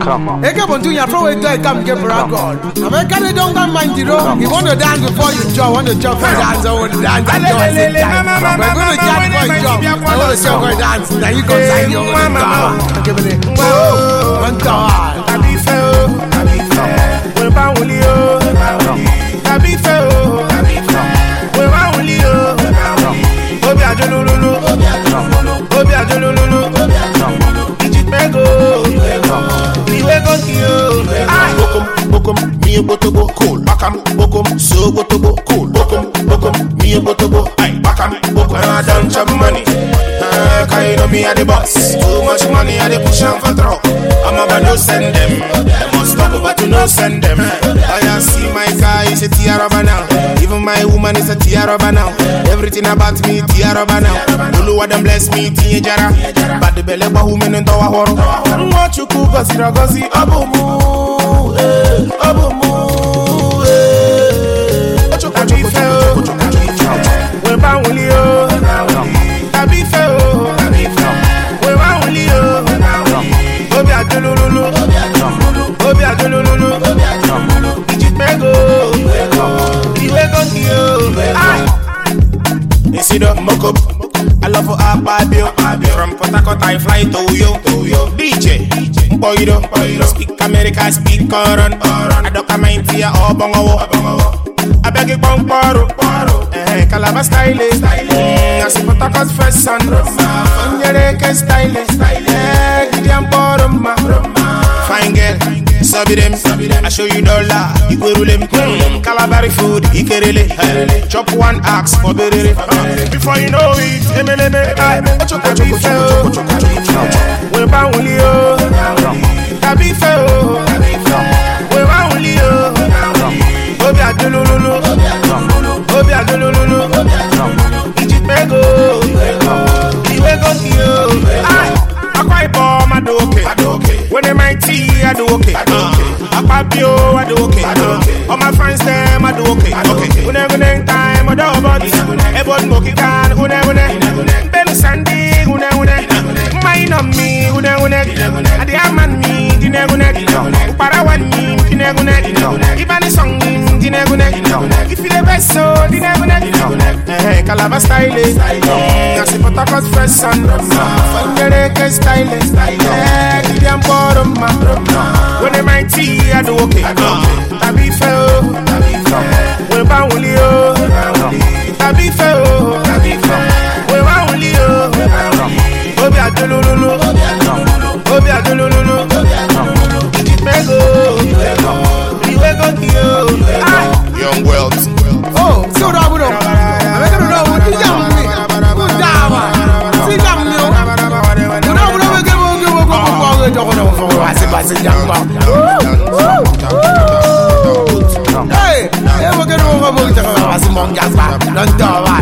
Come on. Eke Bontunya throw it there, come get Bragon. America they don't mind the road. You want to dance before you jump, want to jump for dance, I want to dance and jump at the same time. We're going to dance before you jump. I want to see you dance. Now you go sign your own car. Give it a one car. Happy fair, we're bound with you. Happy fair, we're bound with you. Obi Adolulu, Obi Adolulu, Ijipego, Iwego Kyo. Bokum, me a botobo, cool. Bakam, bokum, so botobo, cool. Bokum, me a botobo, aye. Bakam, bokum, I don't chop money. Kind of me at the boss. Too much money at the push and for throw. I'm about to send them. I must stop but to no send them. I see my car is a tiaraba now. Even my woman is a tiaraba now. Everything about me tiaraba now. Lulu what them bless me tiara. But the belly woman and our horror. What you cook us ragosi abumu, abumu. We're bound with you. Happy fair, we're bound with you. Obi Adolulu, Obi Adolulu, Ijipego, Iwego Kyo. You see the mock up. I love for Ababio. From Port Harcourt I fly to yo. DJ Boydo. Speak America, speak Koran. I don't come in here or bongo. I beg you paro. Calabar style. I see Port Harcourt's first son. Nyereke style. Gideon Poroma. Fine girl. Sabi them, I show you dollar, you go rule them. Calabari food, ikerele. Chop one axe for berere. Before you know it, we're bound with you. Happy fair, we're bound with you. Obi Adolulu, Obi Adolulu, Ijipego, Iwego Kyo. I quite bomb, I do okay. When they might tea, I do okay. Apapio, I do okay. All my friends, them, I do okay. When they time, I do about it. Everyone smoking can, who never Ben Sandy, who never mine on me, who never I the man me, the never Parawan me, the never Even song the never if you the best, so the never Calabar style, I see Port Harcourt's first son. Nyereke style, Gideon Poroma. When they might tea, I do okay. Happy fair, we're bound with you. Happy fair, we're bound with you. Obi Adolulu, Obi Adolulu, Ijipego, Iwego Kyo. Young Wealth. Oh, so that we don't. I'm going to know what you got me. Good job. See that me. You know what we're going to do. Hey, we're going to go to the